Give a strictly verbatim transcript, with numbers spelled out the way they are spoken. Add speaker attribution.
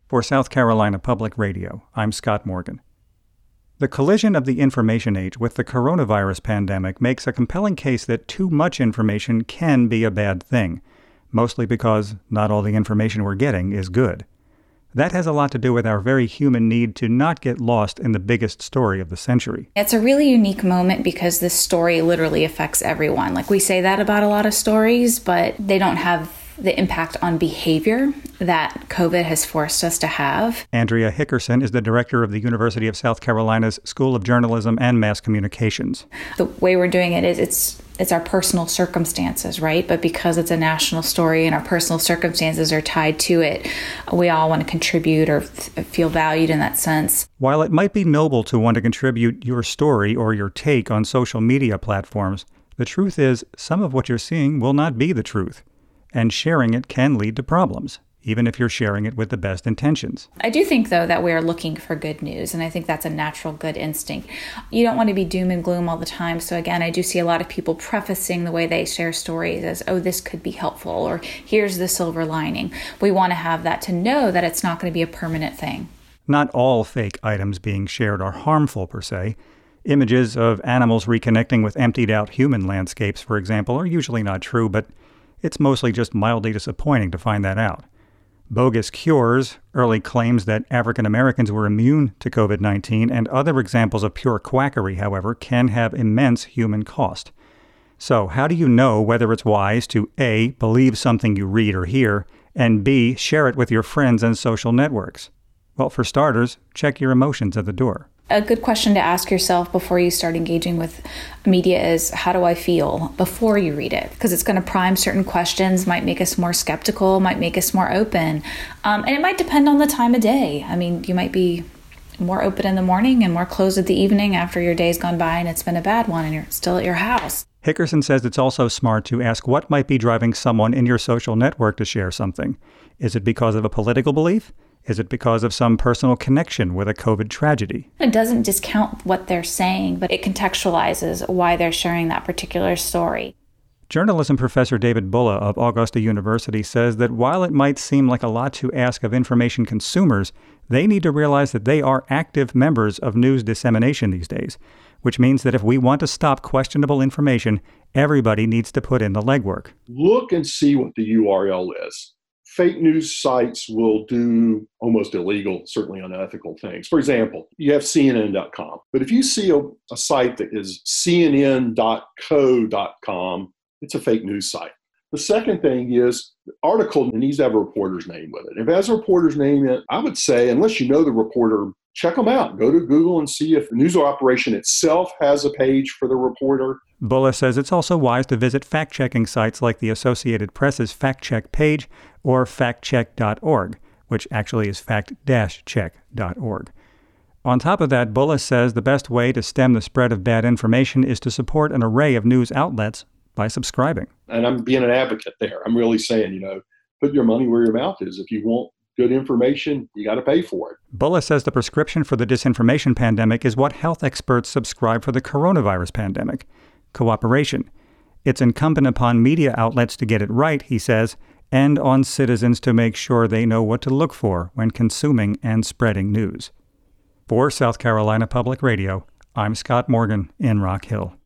Speaker 1: For South Carolina Public Radio, I'm Scott Morgan. The collision of the information age with the coronavirus pandemic makes a compelling case that too much information can be a bad thing, mostly because not all the information we're getting is good. That has a lot to do with our very human need to not get lost in the biggest story of the century.
Speaker 2: It's a really unique moment because this story literally affects everyone. Like, we say that about a lot of stories, but they don't have the impact on behavior that COVID has forced us to have.
Speaker 1: Andrea Hickerson is the director of the University of South Carolina's School of Journalism and Mass Communications.
Speaker 2: The way we're doing it is it's it's our personal circumstances, right? But because it's a national story and our personal circumstances are tied to it, we all want to contribute or f- feel valued in that sense.
Speaker 1: While it might be noble to want to contribute your story or your take on social media platforms, the truth is some of what you're seeing will not be the truth. And sharing it can lead to problems, even if you're sharing it with the best intentions.
Speaker 2: I do think, though, that we're looking for good news, and I think that's a natural good instinct. You don't want to be doom and gloom all the time. So again, I do see a lot of people prefacing the way they share stories as, oh, this could be helpful, or here's the silver lining. We want to have that to know that it's not going to be a permanent thing.
Speaker 1: Not all fake items being shared are harmful, per se. Images of animals reconnecting with emptied-out human landscapes, for example, are usually not true, but it's mostly just mildly disappointing to find that out. Bogus cures, early claims that African Americans were immune to covid nineteen, and other examples of pure quackery, however, can have immense human cost. So how do you know whether it's wise to A, believe something you read or hear, and B, share it with your friends and social networks? Well, for starters, check your emotions at the door.
Speaker 2: A good question to ask yourself before you start engaging with media is, how do I feel before you read it? Because it's going to prime certain questions, might make us more skeptical, might make us more open. Um, and it might depend on the time of day. I mean, you might be more open in the morning and more closed at the evening after your day's gone by and it's been a bad one and you're still at your house.
Speaker 1: Hickerson says it's also smart to ask what might be driving someone in your social network to share something. Is it because of a political belief? Is it because of some personal connection with a COVID tragedy?
Speaker 2: It doesn't discount what they're saying, but it contextualizes why they're sharing that particular story.
Speaker 1: Journalism professor David Bulla of Augusta University says that while it might seem like a lot to ask of information consumers, they need to realize that they are active members of news dissemination these days, which means that if we want to stop questionable information, everybody needs to put in the legwork.
Speaker 3: Look and see what the U R L is. Fake news sites will do almost illegal, certainly unethical things. For example, you have C N N dot com. But if you see a, a site that is C N N dot co dot com, it's a fake news site. The second thing is the article needs to have a reporter's name with it. If it has a reporter's name in it, I would say, unless you know the reporter, check them out. Go to Google and see if the news operation itself has a page for the reporter.
Speaker 1: Bulla says it's also wise to visit fact-checking sites like the Associated Press's Fact Check page or fact check dot org, which actually is fact dash check dot org. On top of that, Bulla says the best way to stem the spread of bad information is to support an array of news outlets by subscribing.
Speaker 3: And I'm being an advocate there. I'm really saying, you know, put your money where your mouth is. If you want good information, you got to pay for it.
Speaker 1: Bulla says the prescription for the disinformation pandemic is what health experts subscribe for the coronavirus pandemic: cooperation. It's incumbent upon media outlets to get it right, he says, and on citizens to make sure they know what to look for when consuming and spreading news. For South Carolina Public Radio, I'm Scott Morgan in Rock Hill.